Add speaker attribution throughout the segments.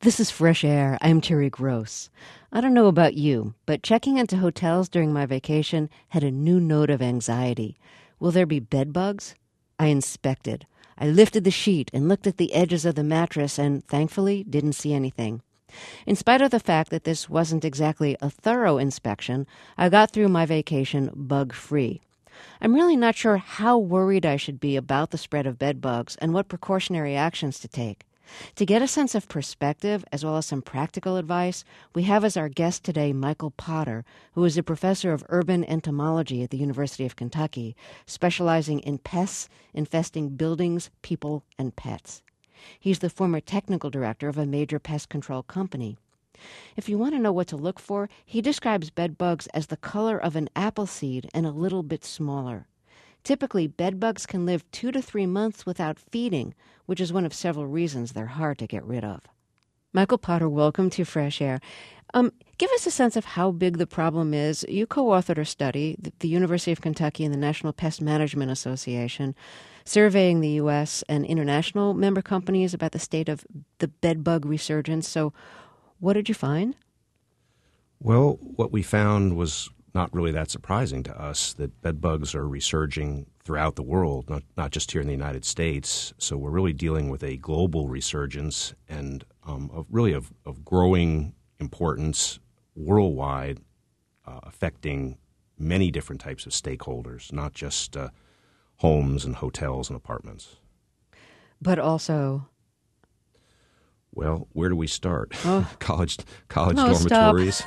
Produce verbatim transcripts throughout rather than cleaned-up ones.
Speaker 1: This is Fresh Air. I'm Terry Gross. I don't know about you, but checking into hotels during my vacation had a new note of anxiety. Will there be bed bugs? I inspected. I lifted the sheet and looked at the edges of the mattress and, thankfully, didn't see anything. In spite of the fact that this wasn't exactly a thorough inspection, I got through my vacation bug-free. I'm really not sure how worried I should be about the spread of bed bugs and what precautionary actions to take. To get a sense of perspective, as well as some practical advice, we have as our guest today Michael Potter, who is a professor of urban entomology at the University of Kentucky, specializing in pests infesting buildings, people, and pets. He's the former technical director of a major pest control company. If you want to know what to look for, he describes bed bugs as the color of an apple seed and a little bit smaller. Typically, bed bugs can live two to three months without feeding, which is one of several reasons they're hard to get rid of. Michael Potter, welcome to Fresh Air. Um, give us a sense of how big the problem is. You co-authored a study, the, the University of Kentucky and the National Pest Management Association, surveying the U S and international member companies about the state of the bed bug resurgence. So what did you find?
Speaker 2: Well, what we found was not really that surprising to us, that bed bugs are resurging throughout the world, not, not just here in the United States. So we're really dealing with a global resurgence and um, of really of, of growing importance worldwide, uh, affecting many different types of stakeholders, not just uh, homes and hotels and apartments.
Speaker 1: But also...
Speaker 2: Well, where do we start?
Speaker 1: Oh.
Speaker 2: college college
Speaker 1: No,
Speaker 2: dormitories,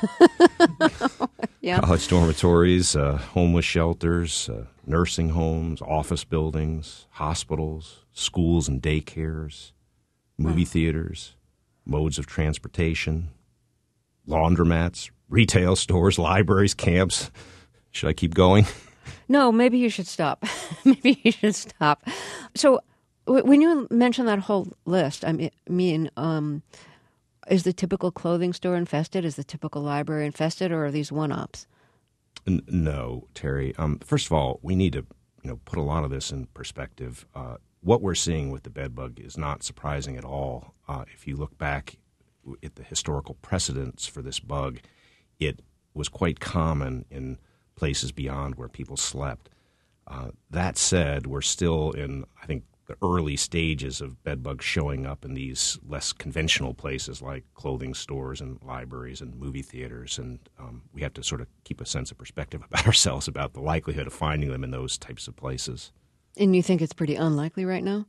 Speaker 1: yeah.
Speaker 2: college dormitories, uh, homeless shelters, uh, nursing homes, office buildings, hospitals, schools and daycares, movie
Speaker 1: Wow.
Speaker 2: theaters, modes of transportation, laundromats, retail stores, libraries, camps. Should I keep going?
Speaker 1: No, maybe you should stop. Maybe you should stop. So when you mention that whole list, I mean, um, is the typical clothing store infested? Is the typical library infested, or are these one-ups?
Speaker 2: N- no, Terry. Um, first of all, we need to you know put a lot of this in perspective. Uh, what we're seeing with the bed bug is not surprising at all. Uh, if you look back at the historical precedents for this bug, it was quite common in places beyond where people slept. Uh, that said, we're still in, I think, the early stages of bed bugs showing up in these less conventional places like clothing stores and libraries and movie theaters. And um, we have to sort of keep a sense of perspective about ourselves about the likelihood of finding them in those types of places.
Speaker 1: And you think it's pretty unlikely right now?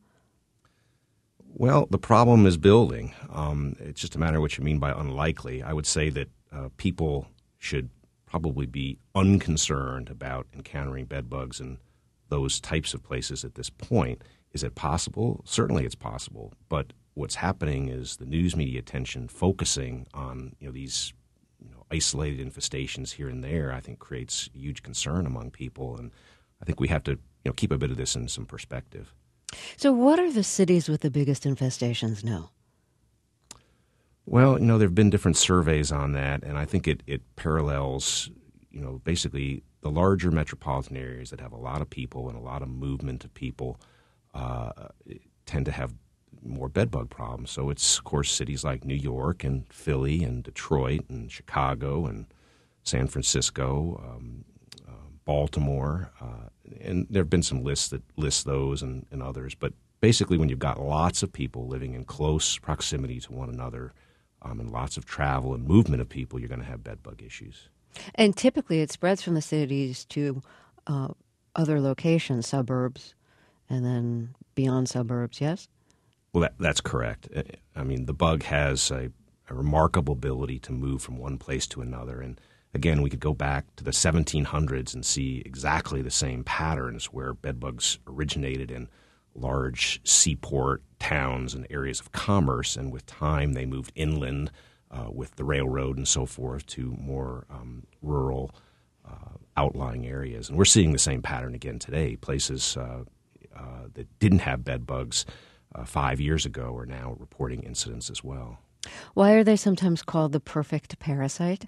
Speaker 2: Well, the problem is building. Um, it's just a matter of what you mean by unlikely. I would say that uh, people should probably be unconcerned about encountering bed bugs in those types of places at this point. Is it possible? Certainly it's possible. But what's happening is the news media attention focusing on you know these you know, isolated infestations here and there, I think creates huge concern among people. And I think we have to you know keep a bit of this in some perspective.
Speaker 1: So what are the cities with the biggest infestations now?
Speaker 2: Well, you know, there have been different surveys on that, and I think it, it parallels, you know, basically the larger metropolitan areas that have a lot of people and a lot of movement of people uh, tend to have more bedbug problems. So it's, of course, cities like New York and Philly and Detroit and Chicago and San Francisco, um, uh, Baltimore, uh, and there have been some lists that list those and, and others. But basically when you've got lots of people living in close proximity to one another um, and lots of travel and movement of people, you're going to have bedbug issues.
Speaker 1: And typically it spreads from the cities to uh, other locations, suburbs, and then beyond suburbs, yes?
Speaker 2: Well, that, that's correct. I mean, the bug has a, a remarkable ability to move from one place to another. And again, we could go back to the seventeen hundreds and see exactly the same patterns where bedbugs originated in large seaport towns and areas of commerce. And with time, they moved inland uh, with the railroad and so forth to more um, rural uh, outlying areas. And we're seeing the same pattern again today. Places uh, uh, that didn't have bedbugs Uh, five years ago are now reporting incidents as well.
Speaker 1: Why are they sometimes called the perfect parasite?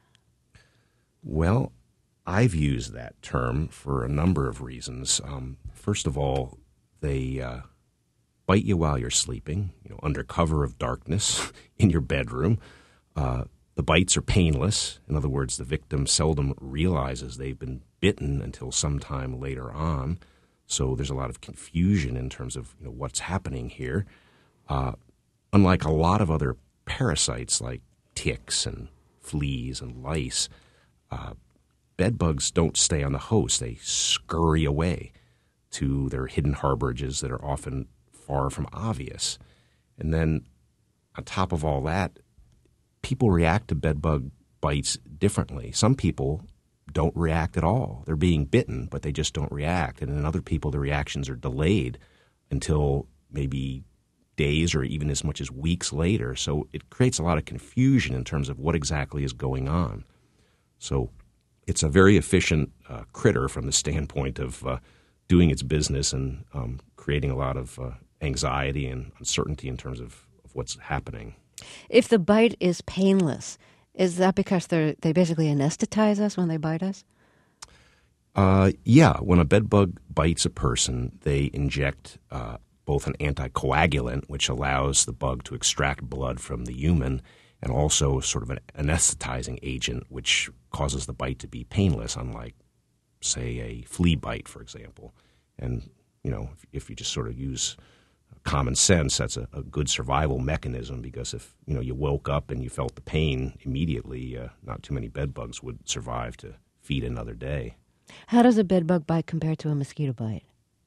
Speaker 2: Well, I've used that term for a number of reasons. Um, first of all, they uh, bite you while you're sleeping, you know, under cover of darkness in your bedroom. Uh, the bites are painless. In other words, the victim seldom realizes they've been bitten until sometime later on. So there's a lot of confusion in terms of, you know, what's happening here. Uh, unlike a lot of other parasites like ticks and fleas and lice, uh, bed bugs don't stay on the host. They scurry away to their hidden harborages that are often far from obvious. And then on top of all that, people react to bed bug bites differently. Some people don't react at all. They're being bitten, but they just don't react. And in other people, the reactions are delayed until maybe days or even as much as weeks later. So it creates a lot of confusion in terms of what exactly is going on. So it's a very efficient uh, critter from the standpoint of uh, doing its business and um, creating a lot of uh, anxiety and uncertainty in terms of, of what's happening.
Speaker 1: If the bite is painless, is that because they they basically anesthetize us when they bite us?
Speaker 2: Uh, yeah, when a bed bug bites a person, they inject uh, both an anticoagulant, which allows the bug to extract blood from the human, and also sort of an anesthetizing agent, which causes the bite to be painless, unlike, say, a flea bite, for example. And, you know, if, if you just sort of use common sense, that's a, a good survival mechanism, because if, you know, you woke up and you felt the pain immediately, uh, not too many bed bugs would survive to feed another day.
Speaker 1: How does a bed bug bite compare to a mosquito bite?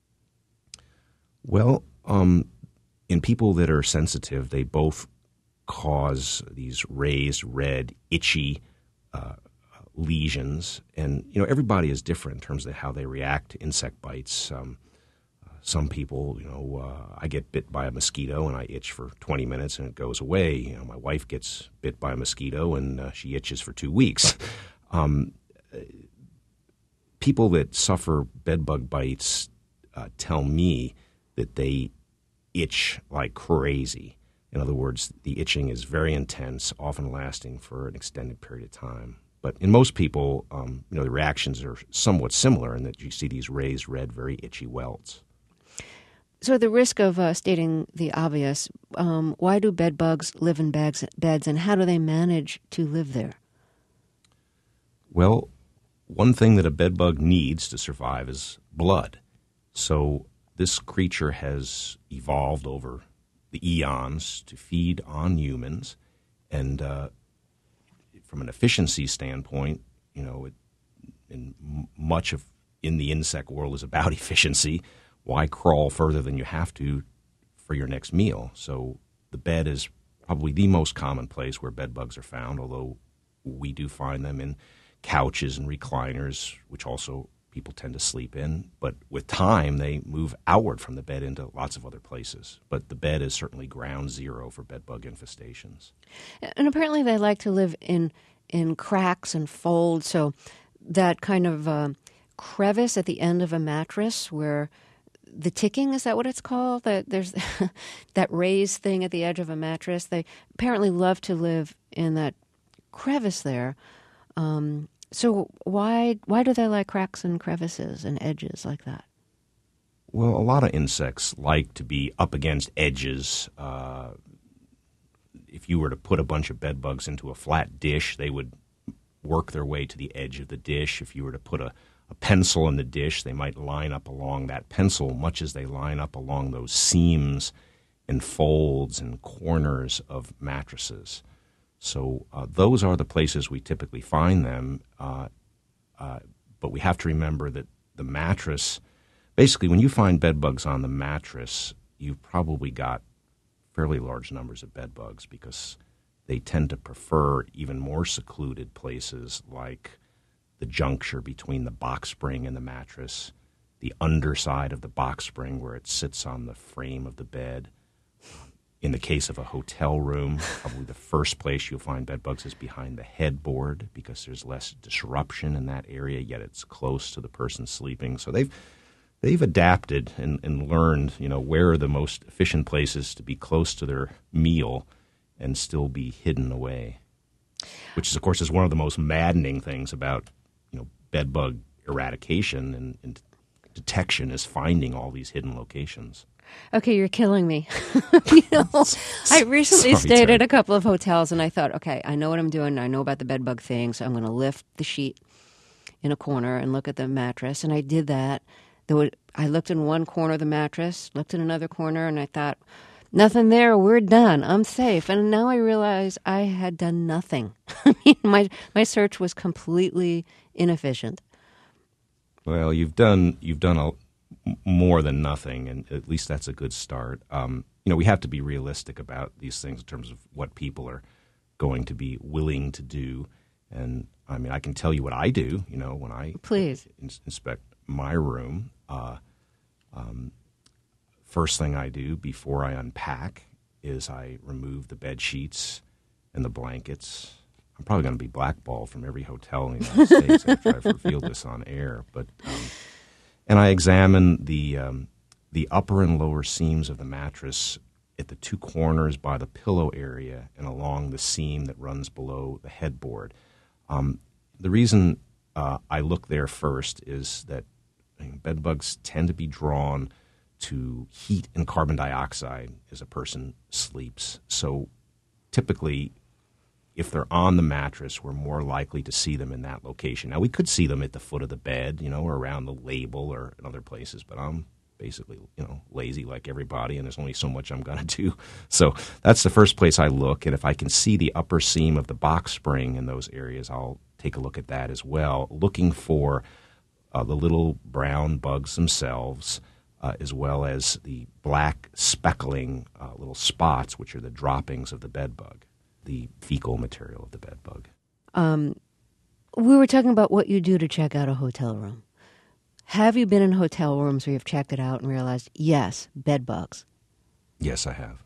Speaker 2: Well, um, in people that are sensitive, they both cause these raised, red, itchy uh, lesions. And, you know, everybody is different in terms of how they react to insect bites. Um, uh, some people, you know, uh, I get bit by a mosquito and I itch for twenty minutes and it goes away. You know, my wife gets bit by a mosquito and uh, she itches for two weeks. um, people that suffer bed bug bites uh, tell me that they itch like crazy. In other words, the itching is very intense, often lasting for an extended period of time. But in most people, um, you know, the reactions are somewhat similar in that you see these raised, red, very itchy welts.
Speaker 1: So at the risk of uh, stating the obvious, um, why do bed bugs live in bags, beds, and how do they manage to live there?
Speaker 2: Well, one thing that a bed bug needs to survive is blood. So this creature has evolved over the eons to feed on humans, and uh, from an efficiency standpoint, you know, it, in much of in the insect world is about efficiency. Why crawl further than you have to for your next meal? So the bed is probably the most common place where bed bugs are found, although we do find them in couches and recliners, which also people tend to sleep in. But with time, they move outward from the bed into lots of other places. But the bed is certainly ground zero for bed bug infestations.
Speaker 1: And apparently they like to live in in cracks and folds, so that kind of uh, crevice at the end of a mattress where the ticking, is that what it's called? That there's that raised thing at the edge of a mattress. They apparently love to live in that crevice there. Um, so why why do they like cracks and crevices and edges like that?
Speaker 2: Well, a lot of insects like to be up against edges. Uh, if you were to put a bunch of bed bugs into a flat dish, they would work their way to the edge of the dish. If you were to put a, a pencil in the dish, they might line up along that pencil, much as they line up along those seams and folds and corners of mattresses. So uh, those are the places we typically find them, uh, uh, but we have to remember that the mattress, basically when you find bed bugs on the mattress, you've probably got fairly large numbers of bed bugs, because they tend to prefer even more secluded places like the juncture between the box spring and the mattress, the underside of the box spring where it sits on the frame of the bed. In the case of a hotel room, probably the first place you'll find bed bugs is behind the headboard, because there's less disruption in that area, yet it's close to the person sleeping. So they've they've adapted and, and learned, you know, where are the most efficient places to be close to their meal and still be hidden away, which is, of course, is one of the most maddening things about, you know, bed bug eradication and, and detection, is finding all these hidden locations.
Speaker 1: Okay, you're killing me. you know, I recently
Speaker 2: Sorry,
Speaker 1: stayed
Speaker 2: Terry.
Speaker 1: at a couple of hotels, and I thought, okay, I know what I'm doing. I know about the bed bug thing, so I'm going to lift the sheet in a corner and look at the mattress. And I did that. There was, I looked in one corner of the mattress, looked in another corner, and I thought, nothing there. We're done. I'm safe. And now I realize I had done nothing. I mean, my my search was completely inefficient.
Speaker 2: Well, you've done you've done a, more than nothing, and at least that's a good start. Um, you know, we have to be realistic about these things in terms of what people are going to be willing to do. And I mean, I can tell you what I do. You know, when I
Speaker 1: Please
Speaker 2: ins- inspect my room, uh, um, first thing I do before I unpack is I remove the bed sheets and the blankets. I'm probably going to be blackballed from every hotel in the United States after I've revealed this on air. But um, and I examine the um, the upper and lower seams of the mattress at the two corners by the pillow area and along the seam that runs below the headboard. Um, the reason uh, I look there first is that I mean, bed bugs tend to be drawn to heat and carbon dioxide as a person sleeps. So typically, if they're on the mattress, we're more likely to see them in that location. Now, we could see them at the foot of the bed, you know, or around the label or in other places, but I'm basically, you know, lazy like everybody, and there's only so much I'm going to do. So that's the first place I look, and if I can see the upper seam of the box spring in those areas, I'll take a look at that as well, looking for uh, the little brown bugs themselves, uh, as well as the black speckling uh, little spots, which are the droppings of the bed bug, the fecal material of the bed bug.
Speaker 1: Um, we were talking about what you do to check out a hotel room. Have you been in hotel rooms where you've checked it out and realized, yes, bed bugs?
Speaker 2: Yes, I have.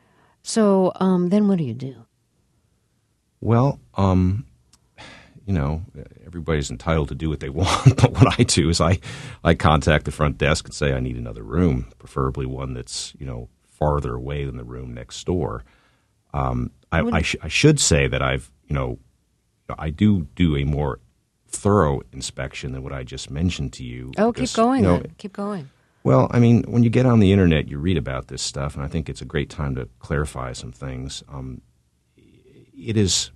Speaker 1: So um, then what do you do?
Speaker 2: Well, um, you know, everybody's entitled to do what they want, but what I do is I, I contact the front desk and say I need another room, preferably one that's, you know, farther away than the room next door. Um, I, I, sh- I should say that I've, you know, I do do a more thorough inspection than what I just mentioned to you.
Speaker 1: Oh,
Speaker 2: because,
Speaker 1: keep going
Speaker 2: you know,
Speaker 1: then. Keep going.
Speaker 2: Well, I mean, when you get on the internet, you read about this stuff, and I think it's a great time to clarify some things. Um, it is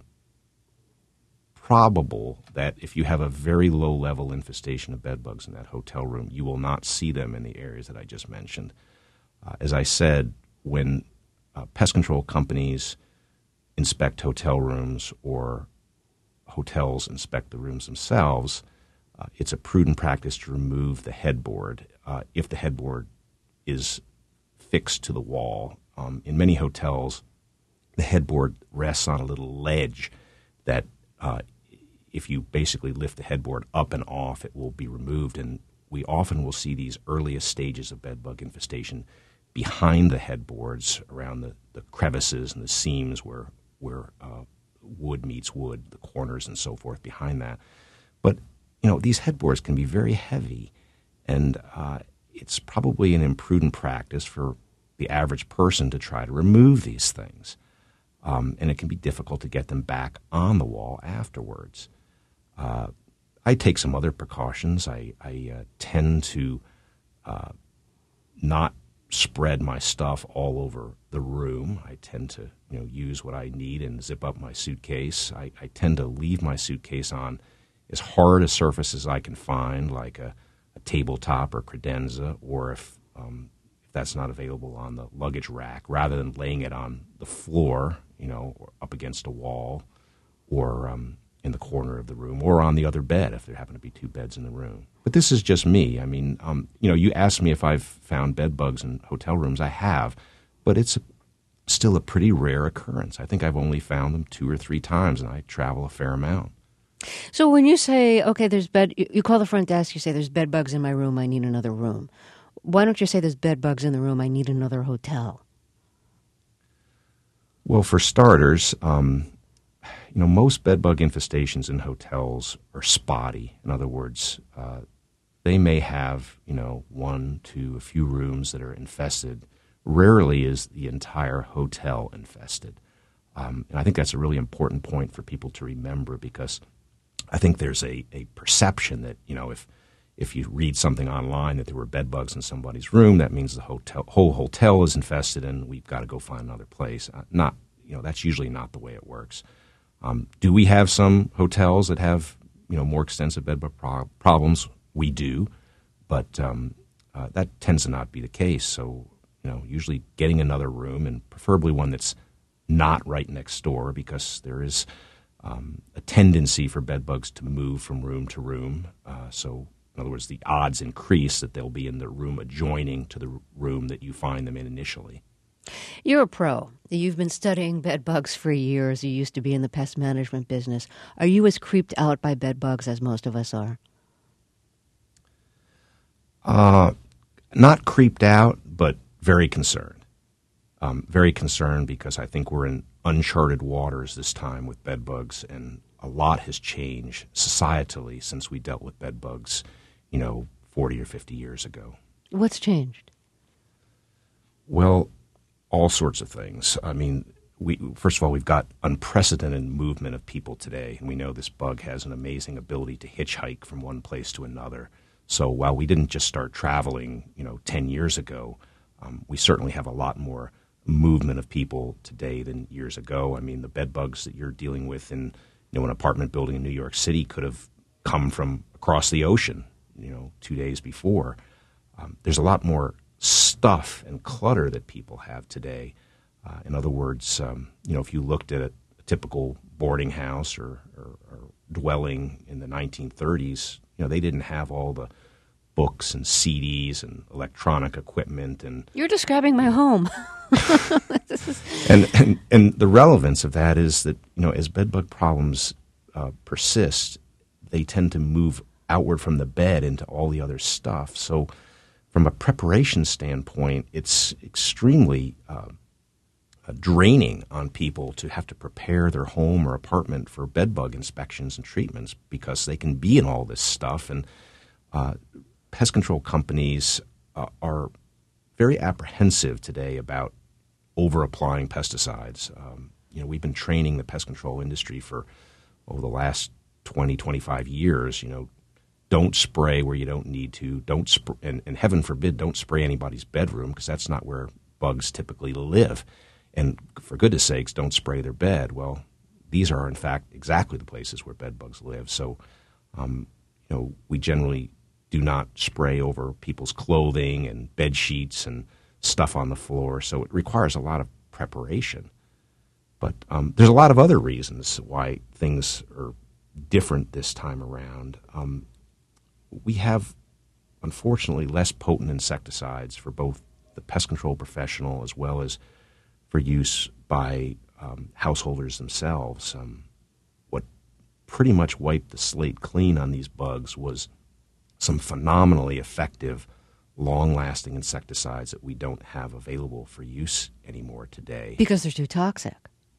Speaker 2: probable that if you have a very low-level infestation of bed bugs in that hotel room, you will not see them in the areas that I just mentioned. Uh, as I said, when uh, pest control companies inspect hotel rooms or hotels inspect the rooms themselves, uh, it's a prudent practice to remove the headboard uh, if the headboard is fixed to the wall. Um, in many hotels, the headboard rests on a little ledge that uh, if you basically lift the headboard up and off, it will be removed. And we often will see these earliest stages of bed bug infestation behind the headboards, around the, the crevices and the seams where, where uh, wood meets wood, the corners and so forth behind that. But, you know, these headboards can be very heavy, and uh, it's probably an imprudent practice for the average person to try to remove these things. Um, and it can be difficult to get them back on the wall afterwards. Uh, I take some other precautions. I, I uh, tend to uh, not spread my stuff all over the room. I tend to, you know, use what I need and zip up my suitcase. I, I tend to leave my suitcase on as hard a surface as I can find, like a, a tabletop or credenza, or if, um, if that's not available, on the luggage rack, rather than laying it on the floor, you know, or up against a wall, or um, in the corner of the room, or on the other bed if there happen to be two beds in the room. But this is just me. I mean, um, you know, you asked me if I've found bed bugs in hotel rooms. I have, but it's a, still a pretty rare occurrence. I think I've only found them two or three times, and I travel a fair amount.
Speaker 1: So when you say, okay, there's bed, you, you call the front desk, you say, there's bed bugs in my room, I need another room. Why don't you say there's bed bugs in the room, I need another hotel?
Speaker 2: Well, for starters, um, you know, most bed bug infestations in hotels are spotty. In other words, uh, they may have, you know, one, two, a few rooms that are infested. Rarely is the entire hotel infested. Um, and I think that's a really important point for people to remember, because I think there's a, a perception that, you know, if if you read something online that there were bed bugs in somebody's room, that means the hotel, whole hotel is infested, and we've got to go find another place. Uh, not, you know, that's usually not the way it works. Um, do we have some hotels that have, you know, more extensive bed bug pro- problems? We do, but um, uh, that tends to not be the case. So, you know, usually getting another room, and preferably one that's not right next door, because there is um, a tendency for bed bugs to move from room to room. Uh, so. In other words, the odds increase that they'll be in the room adjoining to the room that you find them in initially.
Speaker 1: You're a pro. You've been studying bed bugs for years. You used to be in the pest management business. Are you as creeped out by bed bugs as most of us are?
Speaker 2: Uh, not creeped out, but very concerned. Um, very concerned because I think we're in uncharted waters this time with bed bugs, and a lot has changed societally since we dealt with bed bugs, you know, forty or fifty years ago.
Speaker 1: What's changed?
Speaker 2: Well, all sorts of things. I mean, we first of all, we've got unprecedented movement of people today, and we know this bug has an amazing ability to hitchhike from one place to another. So while we didn't just start traveling, you know, ten years ago, um, we certainly have a lot more movement of people today than years ago. I mean, the bed bugs that you're dealing with in, you know, an apartment building in New York City could have come from across the ocean, you know, two days before. Um, there's a lot more stuff and clutter that people have today. Uh, in other words, um, you know, if you looked at a, a typical boarding house or, or, or dwelling in the nineteen thirties, you know, they didn't have all the books and C Ds and electronic equipment. And
Speaker 1: you're describing my home.
Speaker 2: and, and and the relevance of that is that, you know, as bed bug problems uh, persist, they tend to move outward from the bed into all the other stuff. So from a preparation standpoint, it's extremely uh, uh, draining on people to have to prepare their home or apartment for bed bug inspections and treatments, because they can be in all this stuff. And uh, pest control companies uh, are very apprehensive today about over-applying pesticides. Um, you know, we've been training the pest control industry for over the last twenty, twenty-five years, you know, don't spray where you don't need to. Don't sp- and, and heaven forbid, don't spray anybody's bedroom, because that's not where bugs typically live. And for goodness sakes, don't spray their bed. Well, these are, in fact, exactly the places where bed bugs live. So, um, you know, we generally do not spray over people's clothing and bed sheets and stuff on the floor. So it requires a lot of preparation. But um, there's a lot of other reasons why things are different this time around. Um, we have, unfortunately, less potent insecticides for both the pest control professional as well as for use by um, householders themselves. Um, what pretty much wiped the slate clean on these bugs was some phenomenally effective, long-lasting insecticides that we don't have available for use anymore today.
Speaker 1: Because they're too toxic.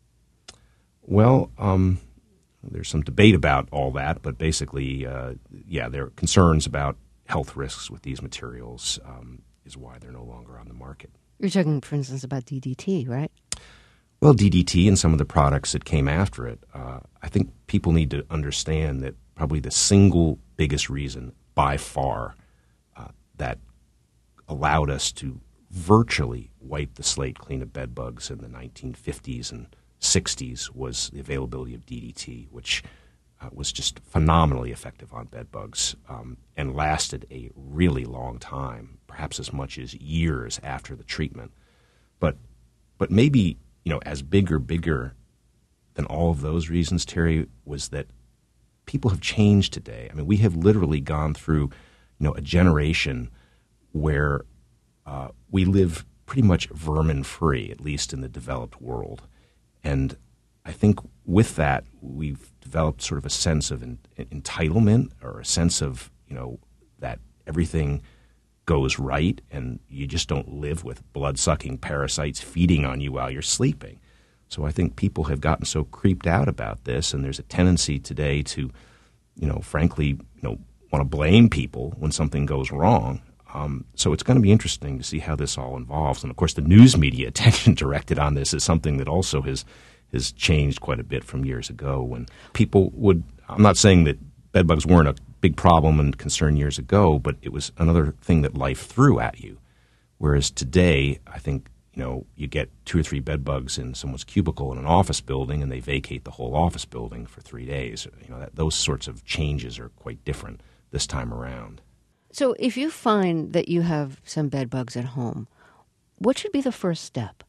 Speaker 2: Well, um, there's some debate about all that, but basically, uh, yeah, there are concerns about health risks with these materials um, is why they're no longer on the market.
Speaker 1: You're talking, for instance, about D D T, right?
Speaker 2: Well, D D T and some of the products that came after it, uh, I think people need to understand that probably the single biggest reason by far uh, that allowed us to virtually wipe the slate clean of bed bugs in the nineteen fifties and sixties was the availability of D D T, which uh, was just phenomenally effective on bed bugs um, and lasted a really long time, perhaps as much as years after the treatment. But but maybe, you know, as bigger, bigger than all of those reasons, Terry, was that people have changed today. I mean, we have literally gone through, you know, a generation where uh, we live pretty much vermin-free, at least in the developed world. And I think with that, we've developed sort of a sense of en- entitlement, or a sense of, you know, that everything goes right and you just don't live with blood-sucking parasites feeding on you while you're sleeping. So I think people have gotten so creeped out about this, and there's a tendency today to, you know, frankly, you know, want to blame people when something goes wrong. Um, so it's going to be interesting to see how this all evolves. And, of course, the news media attention directed on this is something that also has has changed quite a bit from years ago when people would – I'm not saying that bed bugs weren't a big problem and concern years ago, but it was another thing that life threw at you. Whereas today, I think, you know, you get two or three bed bugs in someone's cubicle in an office building, and they vacate the whole office building for three days. You know, that, those sorts of changes are quite different this time around.
Speaker 1: So if you find that you have some bed bugs at home, what should be the first step?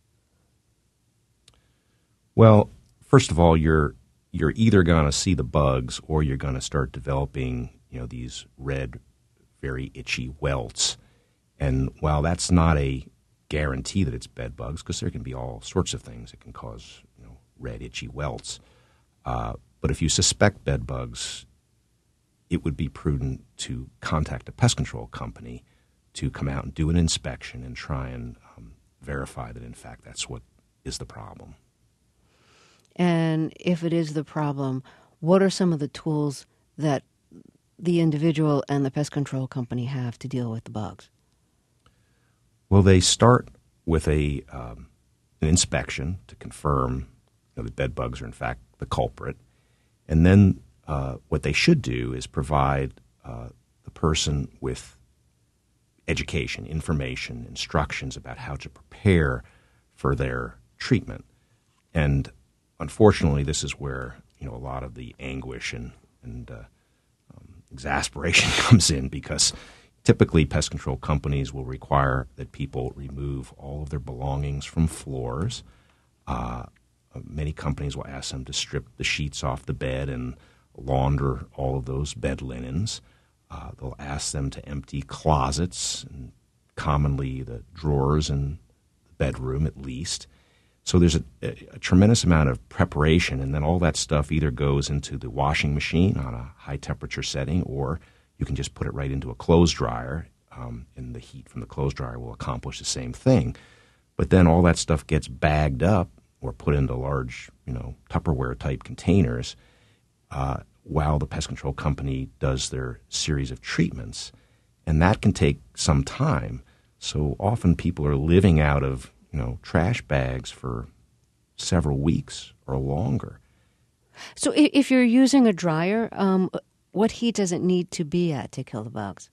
Speaker 2: Well, first of all, you're you're either going to see the bugs or you're going to start developing, you know, these red, very itchy welts. And while that's not a guarantee that it's bed bugs, because there can be all sorts of things that can cause, you know, red, itchy welts. Uh, but if you suspect bed bugs, it would be prudent to contact a pest control company to come out and do an inspection and try and um, verify that, in fact, that's what is the problem.
Speaker 1: And if it is the problem, what are some of the tools that the individual and the pest control company have to deal with the bugs?
Speaker 2: Well, they start with a um, an inspection to confirm, you know, that bed bugs are, in fact, the culprit. And then uh, what they should do is provide uh, the person with education, information, instructions about how to prepare for their treatment. And unfortunately, this is where, you know, a lot of the anguish and, and uh, um, exasperation comes in, because typically pest control companies will require that people remove all of their belongings from floors. Uh, many companies will ask them to strip the sheets off the bed and launder all of those bed linens. Uh, they'll ask them to empty closets, and commonly the drawers in the bedroom at least. So there's a, a, a tremendous amount of preparation, and then all that stuff either goes into the washing machine on a high-temperature setting, or you can just put it right into a clothes dryer, um, and the heat from the clothes dryer will accomplish the same thing. But then all that stuff gets bagged up or put into large, you know, Tupperware-type containers uh, while the pest control company does their series of treatments. And that can take some time. So often people are living out of, you know, trash bags for several weeks or longer.
Speaker 1: So if you're using a dryer, um, what heat does it need to be at to kill the bugs?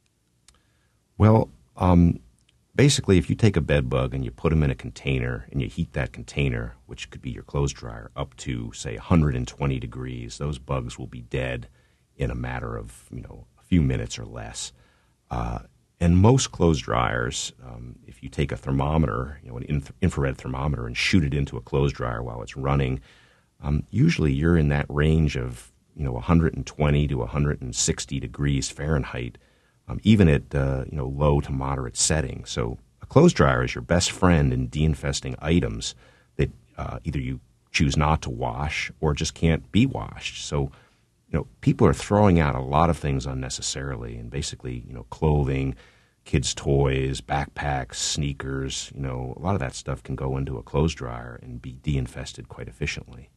Speaker 2: Well, um, basically, if you take a bed bug and you put them in a container and you heat that container, which could be your clothes dryer, up to, say, one hundred twenty degrees, those bugs will be dead in a matter of, you know, a few minutes or less. Uh, and most clothes dryers, um, if you take a thermometer, you know, an inf- infrared thermometer, and shoot it into a clothes dryer while it's running, um, usually you're in that range of, you know, one hundred twenty to one hundred sixty degrees Fahrenheit, um, even at, uh, you know, low to moderate settings. So a clothes dryer is your best friend in de-infesting items that uh, either you choose not to wash or just can't be washed. So, you know, people are throwing out a lot of things unnecessarily, and basically, you know, clothing, kids' toys, backpacks, sneakers, you know, a lot of that stuff can go into a clothes dryer and be de-infested quite efficiently.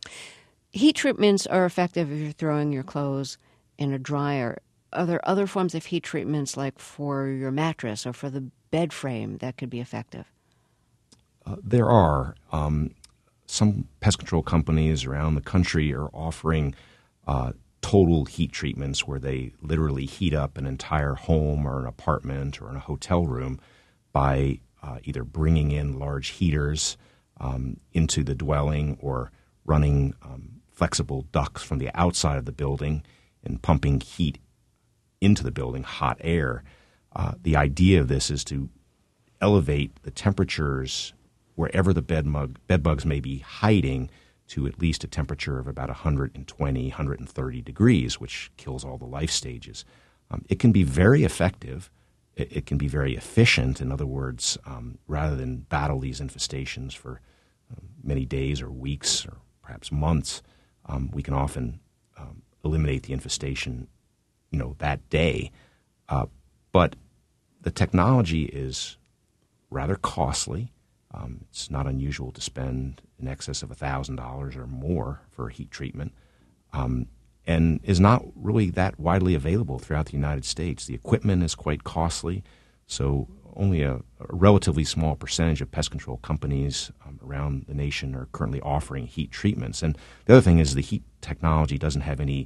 Speaker 1: Heat treatments are effective if you're throwing your clothes in a dryer. Are there other forms of heat treatments, like for your mattress or for the bed frame, that could be effective?
Speaker 2: Uh, there are. Um, some pest control companies around the country are offering uh, total heat treatments where they literally heat up an entire home or an apartment or in a hotel room by uh, either bringing in large heaters um, into the dwelling or running um, flexible ducts from the outside of the building and pumping heat into the building, hot air. Uh, the idea of this is to elevate the temperatures wherever the bed, mug, bed bugs may be hiding to at least a temperature of about one hundred twenty, one hundred thirty degrees, which kills all the life stages. Um, it can be very effective. It, it can be very efficient. In other words, um, rather than battle these infestations for um, many days or weeks or perhaps months, um, we can often um, eliminate the infestation, you know, that day. Uh, but the technology is rather costly. Um, it's not unusual to spend in excess of one thousand dollars or more for a heat treatment, um, and is not really that widely available throughout the United States. The equipment is quite costly, so only a, a relatively small percentage of pest control companies um, around the nation are currently offering heat treatments. And the other thing is the heat technology doesn't have any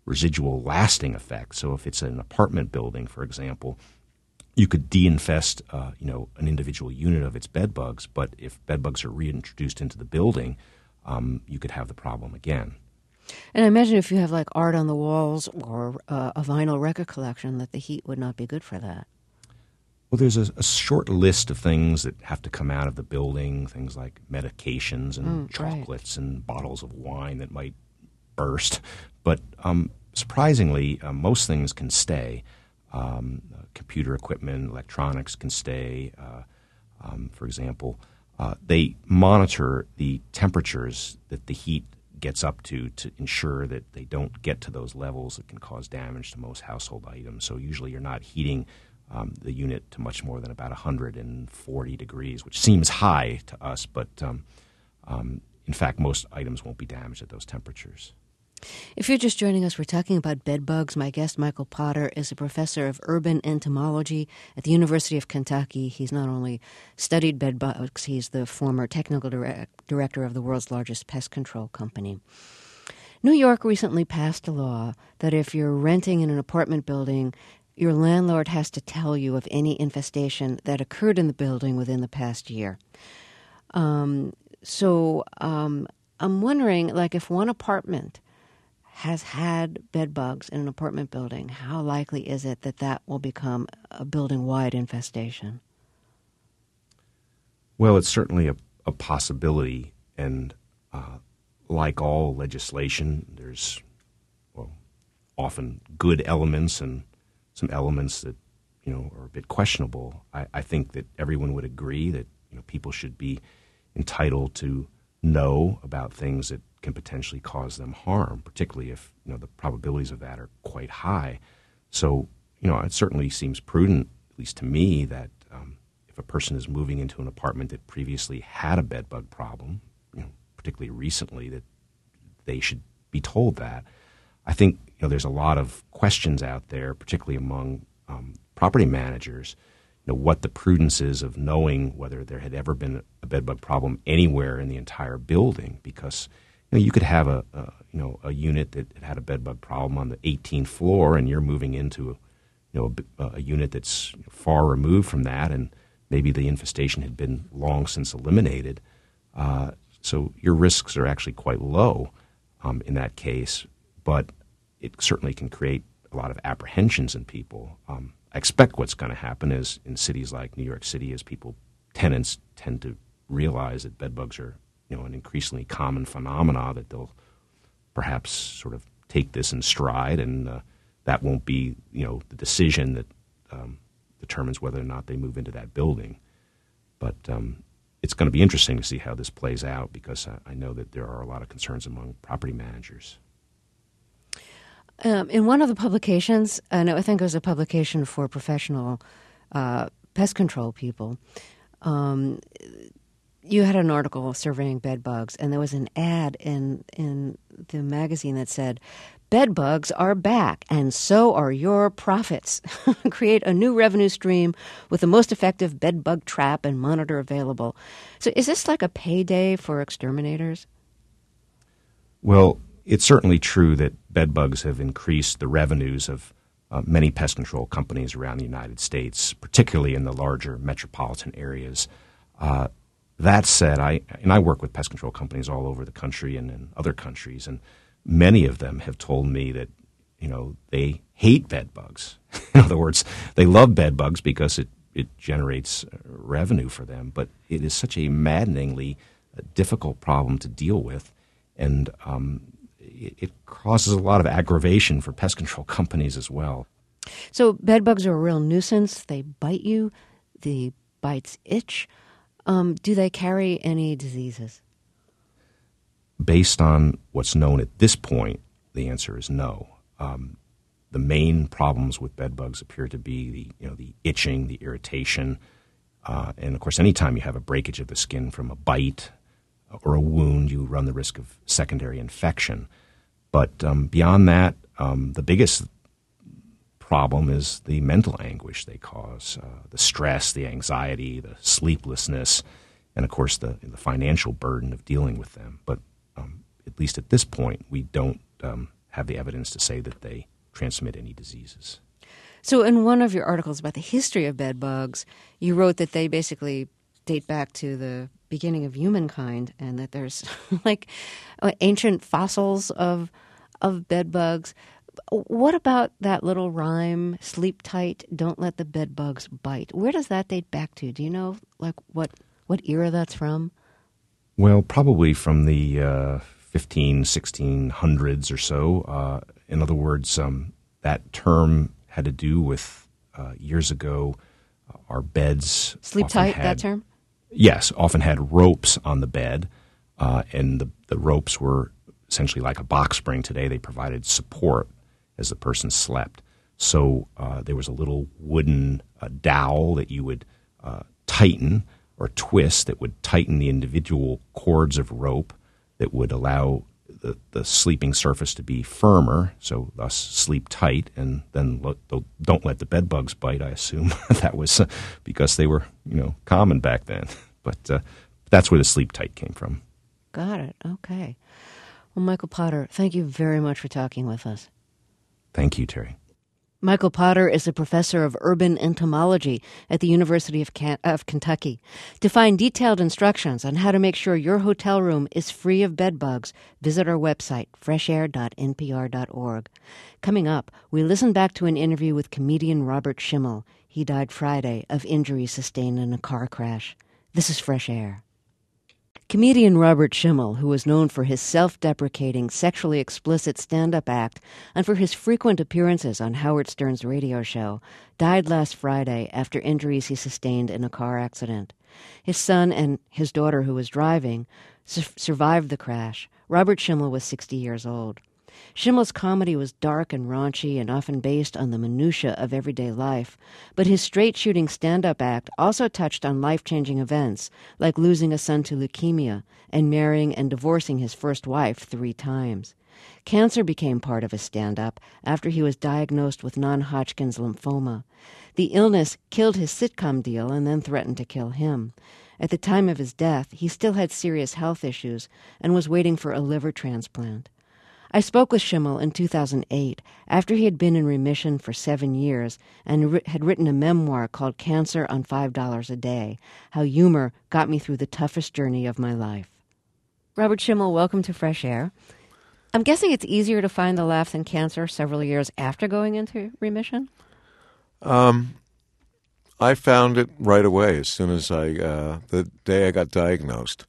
Speaker 2: residual lasting effect. So if it's an apartment building, for example, you could de-infest, uh, you know, an individual unit of its bed bugs, but if bed bugs are reintroduced into the building, um, you could have the problem again.
Speaker 1: And I imagine if you have like art on the walls or uh, a vinyl record collection, that the heat would not be good for that.
Speaker 2: Well, there's a, a short list of things that have to come out of the building, things like medications and
Speaker 1: Mm,
Speaker 2: chocolates and bottles of wine that might burst. But um, surprisingly, uh, most things can stay. Um, uh, computer equipment, electronics can stay. Uh, um, for example, uh, they monitor the temperatures that the heat gets up to to ensure that they don't get to those levels that can cause damage to most household items. So usually you're not heating um, the unit to much more than about one hundred forty degrees, which seems high to us, but um, um, in fact most items won't be damaged at those temperatures.
Speaker 1: If you're just joining us, we're talking about bed bugs. My guest, Michael Potter, is a professor of urban entomology at the University of Kentucky. He's not only studied bed bugs, he's the former technical direct, director of the world's largest pest control company. New York recently passed a law that if you're renting in an apartment building, your landlord has to tell you of any infestation that occurred in the building within the past year. Um, so um, I'm wondering, like, if one apartment has had bed bugs in an apartment building, how likely is it that that will become a building-wide infestation?
Speaker 2: Well, it's certainly a, a possibility, and uh, like all legislation, there's well, often good elements and some elements that you know are a bit questionable. I, I think that everyone would agree that you know people should be entitled to know about things that can potentially cause them harm, particularly if you know the probabilities of that are quite high. So, you know, it certainly seems prudent, at least to me, that um, if a person is moving into an apartment that previously had a bed bug problem, you know, particularly recently, that they should be told that. I think you know there's a lot of questions out there, particularly among um, property managers, you know, what the prudence is of knowing whether there had ever been a bed bug problem anywhere in the entire building, because you know, you could have a, a you know a unit that had a bed bug problem on the eighteenth floor, and you're moving into a, you know a, a unit that's far removed from that, and maybe the infestation had been long since eliminated. Uh, so your risks are actually quite low um, in that case, but it certainly can create a lot of apprehensions in people. Um, I expect what's going to happen is in cities like New York City, as people tenants tend to realize that bed bugs are you know, an increasingly common phenomena, that they'll perhaps sort of take this in stride, and uh, that won't be, you know, the decision that um, determines whether or not they move into that building. But um, it's going to be interesting to see how this plays out, because I, I know that there are a lot of concerns among property managers.
Speaker 1: Um, in one of the publications, and I think it was a publication for professional uh, pest control people, um, you had an article surveying bed bugs, and there was an ad in in the magazine that said, "Bed bugs are back, and so are your profits. Create a new revenue stream with the most effective bed bug trap and monitor available." So is this like a payday for exterminators?
Speaker 2: Well, it's certainly true that bed bugs have increased the revenues of uh, many pest control companies around the United States, particularly in the larger metropolitan areas. Uh, that said, I and I work with pest control companies all over the country and in other countries, and many of them have told me that, you know, they hate bed bugs. In other words, they love bed bugs because it, it generates revenue for them, but it is such a maddeningly difficult problem to deal with, and um, it, it causes a lot of aggravation for pest control companies as well.
Speaker 1: So bed bugs are a real nuisance. They bite you. The bites itch. Um, do they carry any diseases?
Speaker 2: Based on what's known at this point, the answer is no. Um, the main problems with bed bugs appear to be the, you know, the itching, the irritation, uh, and of course, anytime you have a breakage of the skin from a bite or a wound, you run the risk of secondary infection. But um, beyond that, um, the biggest problem is the mental anguish they cause, uh, the stress, the anxiety, the sleeplessness, and of course the, the financial burden of dealing with them. But um, at least at this point, we don't um, have the evidence to say that they transmit any diseases.
Speaker 1: So in one of your articles about the history of bed bugs, you wrote that they basically date back to the beginning of humankind, and that there's like ancient fossils of of bed bugs. What about that little rhyme, sleep tight, don't let the bed bugs bite? Where does that date back to? Do you know like what, what era that's from?
Speaker 2: Well, probably from the uh, fifteen, sixteen hundreds or so. Uh, in other words, um, that term had to do with uh, years ago, uh, our beds.
Speaker 1: Sleep tight,
Speaker 2: had,
Speaker 1: that term?
Speaker 2: Yes, often had ropes on the bed, uh, and the, the ropes were essentially like a box spring. Today they provided support as the person slept. So uh, there was a little wooden uh, dowel that you would uh, tighten or twist that would tighten the individual cords of rope that would allow the, the sleeping surface to be firmer, so thus sleep tight, and then lo- don't let the bed bugs bite, I assume. That was uh, because they were, you know, common back then. But uh, that's where the sleep tight came from.
Speaker 1: Got it. Okay. Well, Michael Potter, thank you very much for talking with us.
Speaker 2: Thank you, Terry.
Speaker 1: Michael Potter is a professor of urban entomology at the University of, Can- of Kentucky. To find detailed instructions on how to make sure your hotel room is free of bed bugs, visit our website, fresh air dot n p r dot org. Coming up, we listen back to an interview with comedian Robert Schimmel. He died Friday of injuries sustained in a car crash. This is Fresh Air. Comedian Robert Schimmel, who was known for his self-deprecating, sexually explicit stand-up act and for his frequent appearances on Howard Stern's radio show, died last Friday after injuries he sustained in a car accident. His son and his daughter, who was driving, su- survived the crash. Robert Schimmel was sixty years old. Schimmel's comedy was dark and raunchy and often based on the minutiae of everyday life, but his straight-shooting stand-up act also touched on life-changing events, like losing a son to leukemia and marrying and divorcing his first wife three times. Cancer became part of his stand-up after he was diagnosed with non-Hodgkin's lymphoma. The illness killed his sitcom deal and then threatened to kill him. At the time of his death, he still had serious health issues and was waiting for a liver transplant. I spoke with Schimmel in two thousand eight, after he had been in remission for seven years and ri- had written a memoir called Cancer on five dollars a Day, How Humor Got Me Through the Toughest Journey of My Life. Robert Schimmel, welcome to Fresh Air. I'm guessing it's easier to find the laughs in cancer several years after going into remission?
Speaker 3: Um, I found it right away as soon as I, uh, the day I got diagnosed.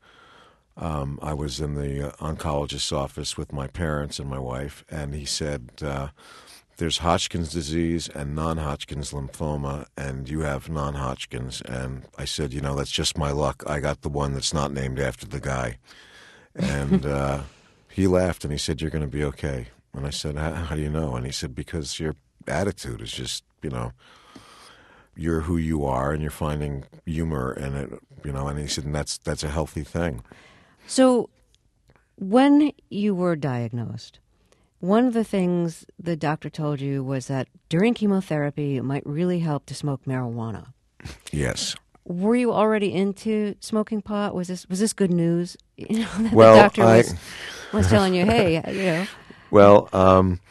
Speaker 3: Um, I was in the uh, oncologist's office with my parents and my wife, and he said, uh, there's Hodgkin's disease and non-Hodgkin's lymphoma, and you have non-Hodgkin's. And I said, you know, that's just my luck. I got the one that's not named after the guy. And uh, he laughed, and he said, you're going to be okay. And I said, how, how do you know? And he said, because your attitude is just, you know, you're who you are, and you're finding humor in it, you know. And he said, and that's that's a healthy thing.
Speaker 1: So when you were diagnosed, one of the things the doctor told you was that during chemotherapy, it might really help to smoke marijuana.
Speaker 3: Yes.
Speaker 1: Were you already into smoking pot? Was this was this good news? You know, that
Speaker 3: well,
Speaker 1: the doctor
Speaker 3: I,
Speaker 1: was, was telling you, hey, you know.
Speaker 3: Well, um,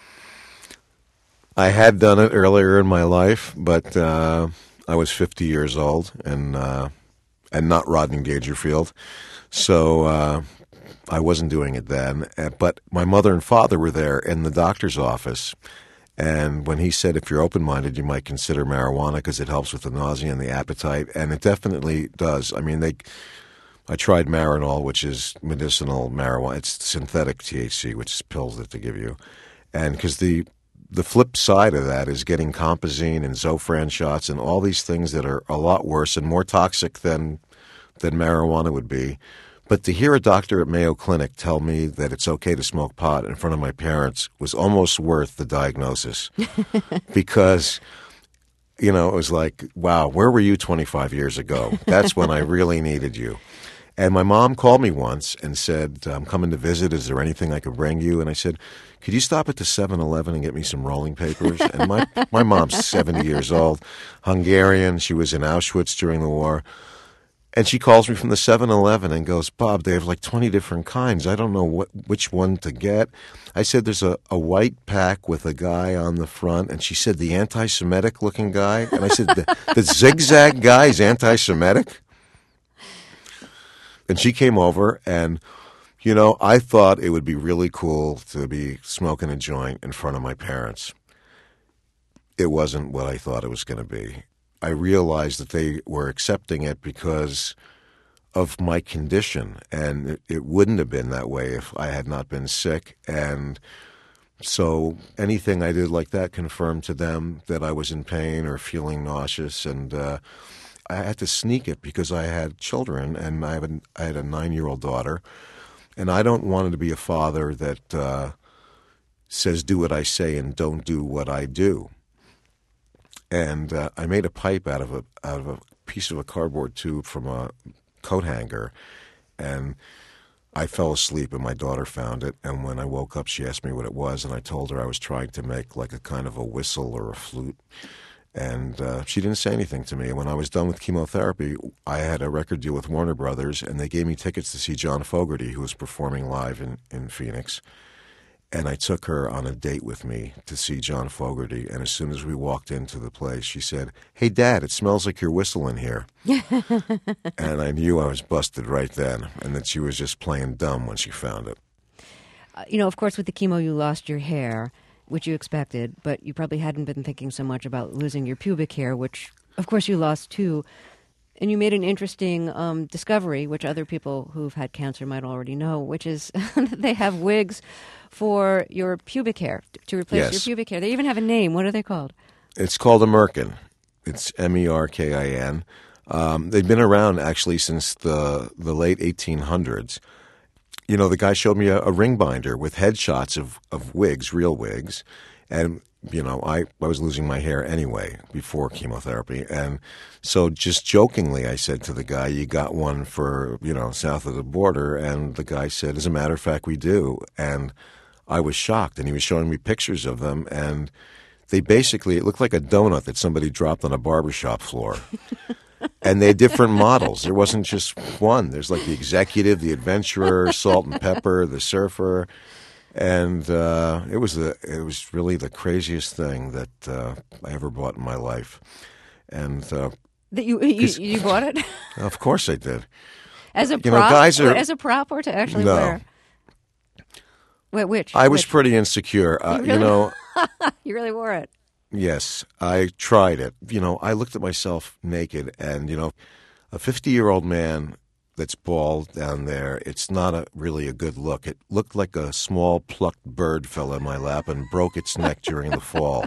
Speaker 3: I had done it earlier in my life, but uh, I was fifty years old and uh, and not Rodney Dangerfield. So uh, I wasn't doing it then. But my mother and father were there in the doctor's office. And when he said, if you're open-minded, you might consider marijuana because it helps with the nausea and the appetite. And it definitely does. I mean, they. I tried Marinol, which is medicinal marijuana. It's synthetic T H C, which is pills that they give you. And because the, the flip side of that is getting Compazine and Zofran shots and all these things that are a lot worse and more toxic than than marijuana would be. But to hear a doctor at Mayo Clinic tell me that it's okay to smoke pot in front of my parents was almost worth the diagnosis. Because, you know, it was like, wow, where were you twenty-five years ago? That's when I really needed you. And my mom called me once and said, I'm coming to visit. Is there anything I could bring you? And I said, could you stop at the seven eleven and get me some rolling papers? And my, my mom's seventy years old, Hungarian. She was in Auschwitz during the war. And she calls me from the seven eleven and goes, Bob, they have like twenty different kinds. I don't know what which one to get. I said, there's a, a white pack with a guy on the front. And she said, the anti-Semitic looking guy? And I said, the, the zigzag guy is anti-Semitic? And she came over and, you know, I thought it would be really cool to be smoking a joint in front of my parents. It wasn't what I thought it was going to be. I realized that they were accepting it because of my condition, and it, it wouldn't have been that way if I had not been sick. And so anything I did like that confirmed to them that I was in pain or feeling nauseous, and uh, I had to sneak it because I had children, and I, have a, I had a nine-year-old daughter, and I don't want to be a father that uh, says do what I say and don't do what I do. And uh, I made a pipe out of a out of a piece of a cardboard tube from a coat hanger, and I fell asleep, and my daughter found it. And when I woke up, she asked me what it was, and I told her I was trying to make like a kind of a whistle or a flute. And uh, she didn't say anything to me. And when I was done with chemotherapy, I had a record deal with Warner Brothers, and they gave me tickets to see John Fogerty, who was performing live in, in Phoenix. And I took her on a date with me to see John Fogerty. And as soon as we walked into the place, she said, hey, Dad, it smells like you're whistling here. And I knew I was busted right then, and that she was just playing dumb when she found it.
Speaker 1: Uh, you know, of course, with the chemo, you lost your hair, which you expected, but you probably hadn't been thinking so much about losing your pubic hair, which, of course, you lost too. And you made an interesting um, discovery, which other people who've had cancer might already know, which is that they have wigs for your pubic hair, to replace
Speaker 3: Yes.
Speaker 1: your pubic hair. They even have a name. What are they called?
Speaker 3: It's called a merkin. It's M E R K I N. Um, they've been around actually since the, the late eighteen hundreds. You know, the guy showed me a, a ring binder with headshots of, of wigs, real wigs, and you know, I, I was losing my hair anyway before chemotherapy. And so just jokingly, I said to the guy, you got one for, you know, south of the border? And the guy said, as a matter of fact, we do. And I was shocked. And he was showing me pictures of them. And they basically, it looked like a donut that somebody dropped on a barbershop floor. And they had different models. There wasn't just one. There's like the executive, the adventurer, salt and pepper, the surfer. And uh, it was the it was really the craziest thing that uh, I ever bought in my life. And uh,
Speaker 1: That you you, you bought it
Speaker 3: of course I did.
Speaker 1: as a
Speaker 3: You know,
Speaker 1: prop,
Speaker 3: guys are-
Speaker 1: or as a prop, or to actually
Speaker 3: No.
Speaker 1: wear. Wait, which?
Speaker 3: I was
Speaker 1: Which?
Speaker 3: pretty insecure. Uh,
Speaker 1: You
Speaker 3: you
Speaker 1: really-
Speaker 3: know,
Speaker 1: You really wore it.
Speaker 3: yes, I tried it. You know, I looked at myself naked, and you know, a fifty-year-old man that's bald down there, it's not a really a good look. It looked like a small plucked bird fell in my lap and broke its neck during the fall.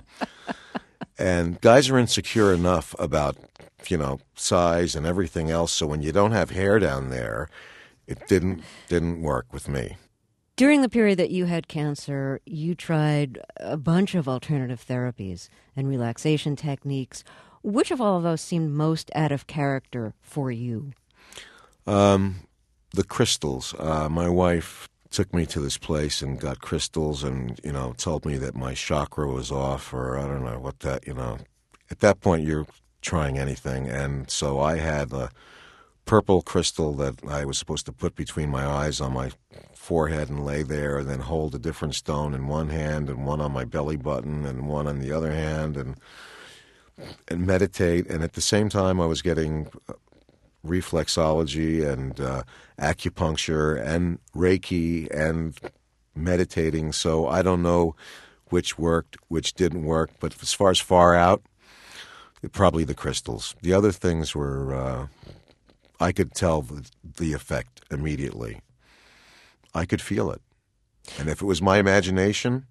Speaker 3: And guys are insecure enough about, you know, size and everything else, so when you don't have hair down there, it didn't didn't work with me.
Speaker 1: During the period that you had cancer, you tried a bunch of alternative therapies and relaxation techniques. Which of all of those seemed most out of character for you?
Speaker 3: Um, the crystals. Uh, my wife took me to this place and got crystals and, you know, told me that my chakra was off, or I don't know what that, you know. At that point, you're trying anything. And so I had a purple crystal that I was supposed to put between my eyes on my forehead and lay there, and then hold a different stone in one hand and one on my belly button and one on the other hand, and and meditate. And at the same time, I was getting reflexology and uh, acupuncture and Reiki and meditating. So I don't know which worked, which didn't work. But as far as far out, probably the crystals. The other things were, uh, I could tell the, the effect immediately. I could feel it. And if it was my imagination,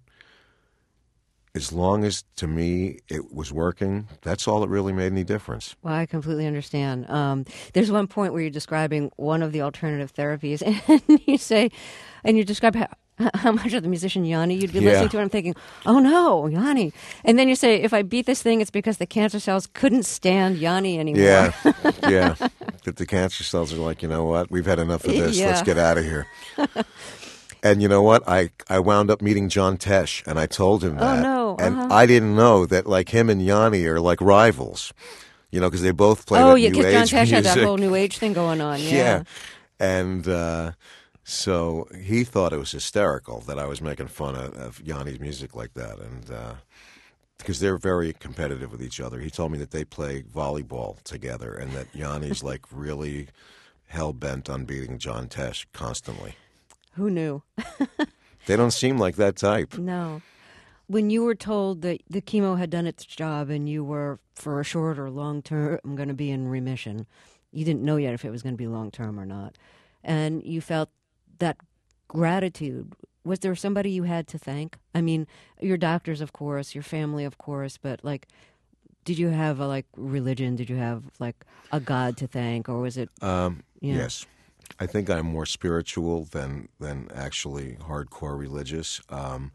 Speaker 3: as long as, to me, it was working, that's all that really made any difference.
Speaker 1: Well, I completely understand. Um, there's one point where you're describing one of the alternative therapies, and you say, and you describe how, how much of the musician Yanni you'd be
Speaker 3: Yeah.
Speaker 1: listening to, and I'm thinking, oh no, Yanni. And then you say, if I beat this thing, it's because the cancer cells couldn't stand Yanni anymore.
Speaker 3: Yeah, yeah. That the cancer cells are like, you know what, we've had enough of this,
Speaker 1: Yeah.
Speaker 3: let's get out of here. And you know what? I, I wound up meeting John Tesh, and I told him that.
Speaker 1: no,
Speaker 3: And
Speaker 1: uh-huh.
Speaker 3: I didn't know that, like, him and Yanni are like rivals. You know, because they both play
Speaker 1: Oh,
Speaker 3: that
Speaker 1: yeah,
Speaker 3: new
Speaker 1: because John
Speaker 3: age
Speaker 1: Tesh had that
Speaker 3: music.
Speaker 1: whole new age thing going on. Yeah.
Speaker 3: Yeah. And uh, so he thought it was hysterical that I was making fun of, of Yanni's music like that. And uh, because they're very competitive with each other. He told me that they play volleyball together and that Yanni's like really hell-bent on beating John Tesh constantly.
Speaker 1: Who knew?
Speaker 3: They don't seem like that type.
Speaker 1: No. When you were told that the chemo had done its job and you were, for a short or long term, going to be in remission, you didn't know yet if it was going to be long term or not. And you felt that gratitude. Was there somebody you had to thank? I mean, your doctors, of course, your family, of course, but like, did you have a like religion? Did you have like a God to thank, or was it?
Speaker 3: Um,
Speaker 1: you know?
Speaker 3: Yes. I think I'm more spiritual than than actually hardcore religious. Um,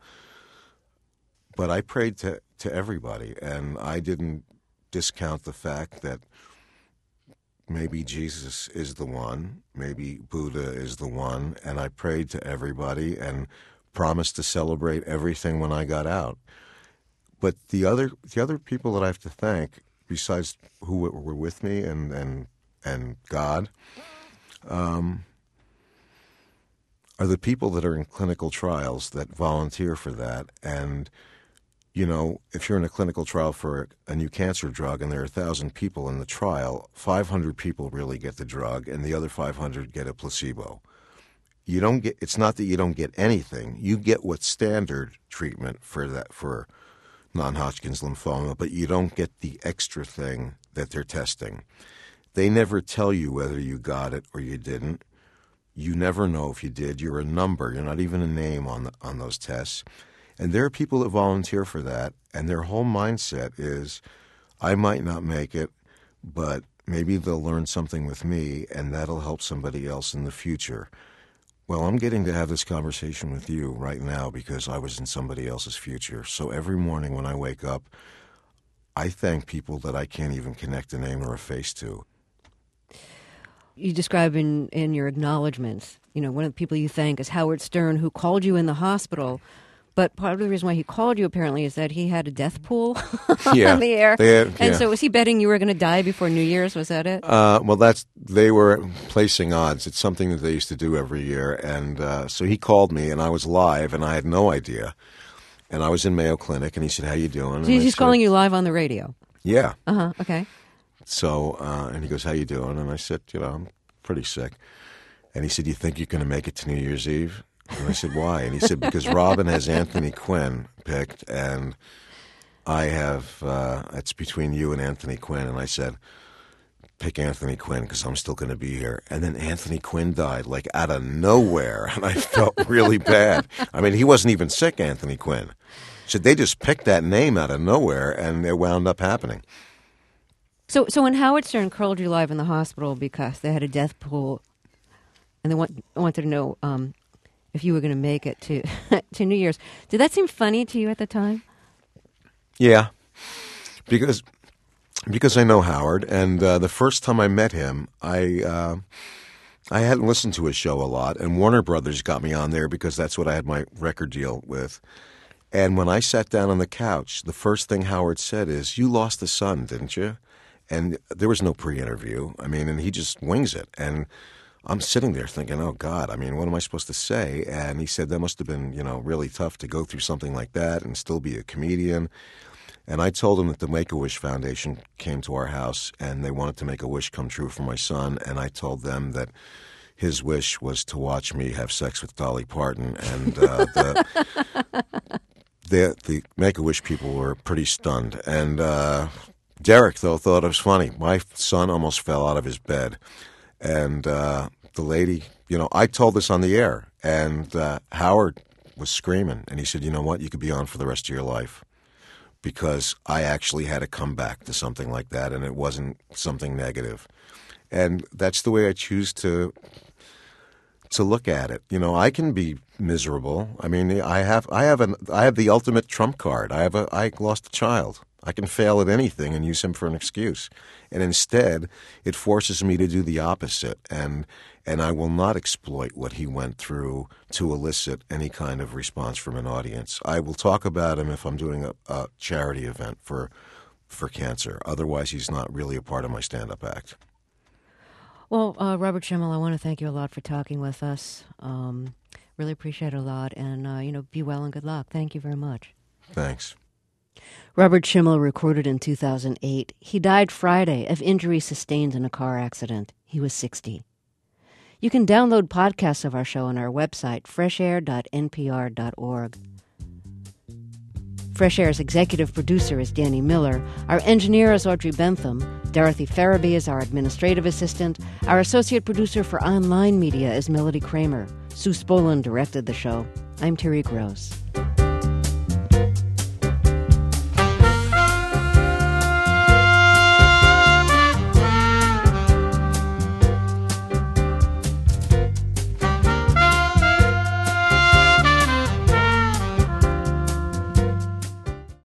Speaker 3: but I prayed to, to everybody, and I didn't discount the fact that maybe Jesus is the one, maybe Buddha is the one, and I prayed to everybody and promised to celebrate everything when I got out. But the other the other people that I have to thank, besides who were with me and and, and God, um, are the people that are in clinical trials that volunteer for that. And, you know, if you're in a clinical trial for a new cancer drug and there are one thousand people in the trial, five hundred people really get the drug and the other five hundred get a placebo. You don't get, it's not that you don't get anything. You get what's standard treatment for that, for non-Hodgkin's lymphoma, but you don't get the extra thing that they're testing. They never tell you whether you got it or you didn't. You never know if you did. You're a number. You're not even a name on the, on those tests. And there are people that volunteer for that, and their whole mindset is, I might not make it, but maybe they'll learn something with me, and that'll help somebody else in the future. Well, I'm getting to have this conversation with you right now because I was in somebody else's future. So every morning when I wake up, I thank people that I can't even connect a name or a face to.
Speaker 1: You describe in, in your acknowledgments, you know, one of the people you thank is Howard Stern, who called you in the hospital. But part of the reason why he called you, apparently, is that he had a death pool
Speaker 3: Yeah,
Speaker 1: on the air.
Speaker 3: they had-
Speaker 1: and
Speaker 3: yeah.
Speaker 1: so was he betting you were going to die before New Year's? Was that it?
Speaker 3: Uh, well, that's they were placing odds. It's something that they used to do every year. And uh, so he called me, and I was live, and I had no idea. And I was in Mayo Clinic, and he said, how you doing?
Speaker 1: So he's calling you live on the radio?
Speaker 3: Yeah.
Speaker 1: Uh-huh, okay.
Speaker 3: So, uh, and he goes, how you doing? And I said, you know, I'm pretty sick. And he said, you think you're going to make it to New Year's Eve? And I said, why? And he said, because Robin has Anthony Quinn picked, and I have, uh, it's between you and Anthony Quinn. And I said, pick Anthony Quinn because I'm still going to be here. And then Anthony Quinn died, like, out of nowhere, and I felt really bad. I mean, he wasn't even sick, Anthony Quinn. So they just picked that name out of nowhere, and it wound up happening.
Speaker 1: So so when Howard Stern called you live in the hospital because they had a death pool, and they want, wanted to know um, if you were going to make it to to New Year's, did that seem funny to you at the time?
Speaker 3: Yeah, because because I know Howard, and uh, the first time I met him, I uh, I hadn't listened to his show a lot, and Warner Brothers got me on there because that's what I had my record deal with. And when I sat down on the couch, the first thing Howard said is, "You lost a son, didn't you?" And there was no pre-interview. I mean, and he just wings it. And I'm sitting there thinking, oh, God, I mean, what am I supposed to say? And he said that must have been, you know, really tough to go through something like that and still be a comedian. And I told him that the Make-A-Wish Foundation came to our house and they wanted to make a wish come true for my son. And I told them that his wish was to watch me have sex with Dolly Parton. And uh, the, the, the Make-A-Wish people were pretty stunned. And uh, Derek, though, thought it was funny. My son almost fell out of his bed. And uh, the lady, you know, I told this on the air. And uh, Howard was screaming. And he said, you know what, you could be on for the rest of your life. Because I actually had to come back to something like that, and it wasn't something negative. And that's the way I choose to to look at it. You know, I can be miserable. I mean, I have I have an I have the ultimate trump card. I have a I lost a child. I can fail at anything and use him for an excuse. And instead, it forces me to do the opposite. And and I will not exploit what he went through to elicit any kind of response from an audience. I will talk about him if I'm doing a, a charity event for for cancer. Otherwise, he's not really a part of my stand-up act.
Speaker 1: Well, uh, Robert Schimmel, I want to thank you a lot for talking with us. Um, really appreciate it a lot. And, uh, you know, be well and good luck. Thank you very much.
Speaker 3: Thanks.
Speaker 1: Robert Schimmel recorded in two thousand eight. He died Friday of injuries sustained in a car accident. He was sixty. You can download podcasts of our show on our website, fresh air dot n p r dot org. Fresh Air's executive producer is Danny Miller. Our engineer is Audrey Bentham. Dorothy Farabee is our administrative assistant. Our associate producer for online media is Melody Kramer. Sue Spolin directed the show. I'm Terry Gross.